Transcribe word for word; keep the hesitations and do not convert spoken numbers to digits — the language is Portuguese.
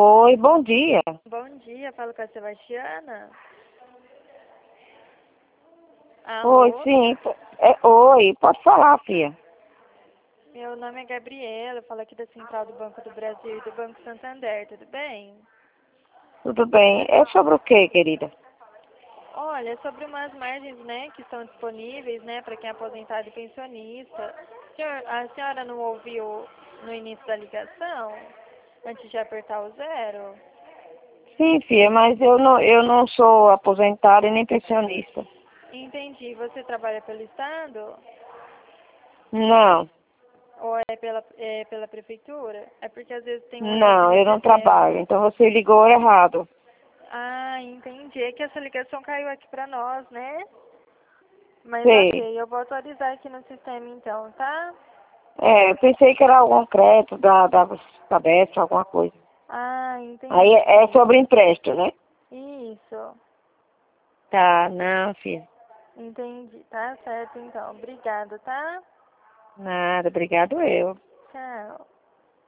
Oi, bom dia. Bom dia, falo com a Sebastiana. Oi, Alô? sim. po- É, oi, pode falar, filha. Meu nome é Gabriela, eu falo aqui da Central do Banco do Brasil e do Banco Santander, tudo bem? Tudo bem? É sobre o quê, querida? Olha, é sobre umas margens, né, que estão disponíveis, né, para quem é aposentado e pensionista. Senhor- a senhora não ouviu no início da ligação, antes de apertar o zero? Sim, filha, mas eu não, eu não sou aposentada e nem pensionista. Entendi. Você trabalha pelo Estado? Não, Ou é pela, é pela prefeitura? É porque às vezes tem um erro de não, eu não C P F. trabalho. Então você ligou errado. Ah, entendi. É que essa ligação caiu aqui pra nós, né? Mas Sei. ok, eu vou atualizar aqui no sistema então, tá? É, eu pensei que era algum crédito da, da cabeça, alguma coisa. Ah, Aí é é entendi. sobre empréstimo, né? Isso. Tá, não, filha. Entendi. Tá certo então. Obrigada, tá? Nada, obrigado eu. Tchau.